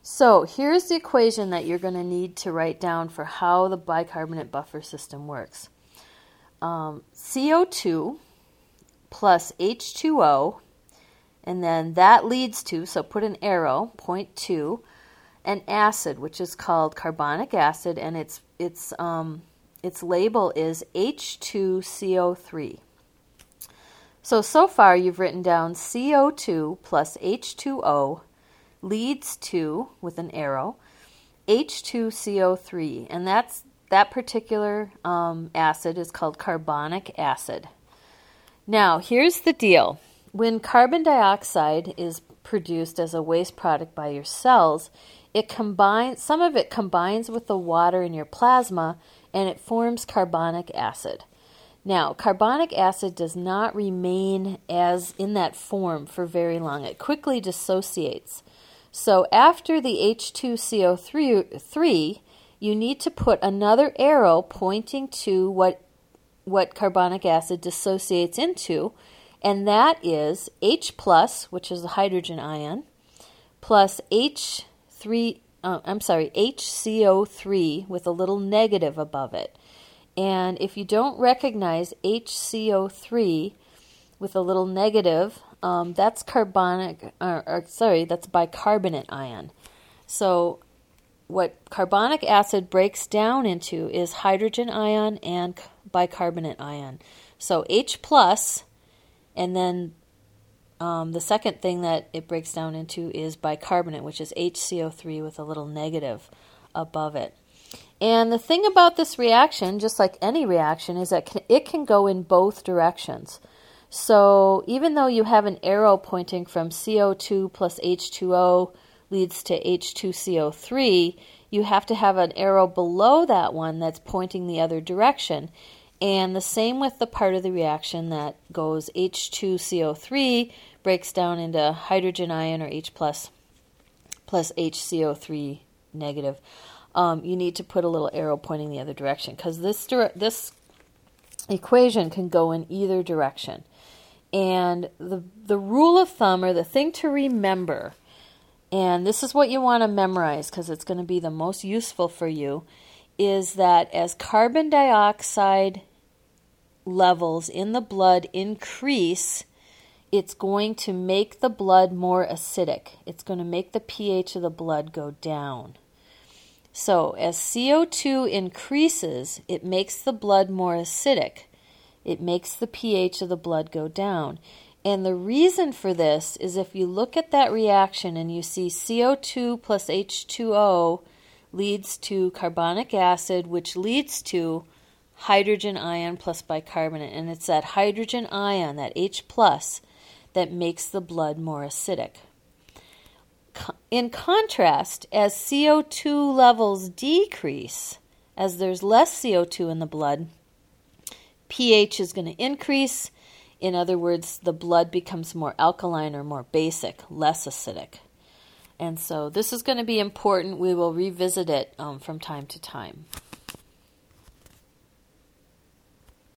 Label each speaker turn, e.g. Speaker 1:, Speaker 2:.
Speaker 1: So here's the equation that you're going to need to write down for how the bicarbonate buffer system works. CO2 plus H2O, and then that leads to, so put an arrow, point to, an acid, which is called carbonic acid, and its label is H2CO3. So far you've written down CO2 plus H2O leads to, with an arrow, H2CO3, and that particular acid is called carbonic acid. Now, here's the deal. When carbon dioxide is produced as a waste product by your cells, some of it combines with the water in your plasma, and it forms carbonic acid. Now, carbonic acid does not remain as in that form for very long. It quickly dissociates. So after the H2CO3, you need to put another arrow pointing to what carbonic acid dissociates into, and that is H+, which is a hydrogen ion, plus HCO3 with a little negative above it. And if you don't recognize HCO3 with a little negative, that's bicarbonate ion. So what carbonic acid breaks down into is hydrogen ion and bicarbonate ion. So H+, and then the second thing that it breaks down into is bicarbonate, which is HCO3 with a little negative above it. And the thing about this reaction, just like any reaction, is that it can go in both directions. So even though you have an arrow pointing from CO2 plus H2O leads to H2CO3, you have to have an arrow below that one that's pointing the other direction. And the same with the part of the reaction that goes H2CO3 breaks down into hydrogen ion, or H+, plus HCO3 negative. You need to put a little arrow pointing the other direction, because this equation can go in either direction. And the rule of thumb, or the thing to remember, and this is what you want to memorize because it's going to be the most useful for you, is that as carbon dioxide levels in the blood increase, it's going to make the blood more acidic. It's going to make the pH of the blood go down. So as CO2 increases, it makes the blood more acidic. It makes the pH of the blood go down. And the reason for this is if you look at that reaction and you see CO2 plus H2O leads to carbonic acid, which leads to hydrogen ion plus bicarbonate. And it's that hydrogen ion, that H+, that makes the blood more acidic. In contrast, as CO2 levels decrease, as there's less CO2 in the blood, pH is going to increase. In other words, the blood becomes more alkaline or more basic, less acidic. And so this is going to be important. We will revisit it from time to time.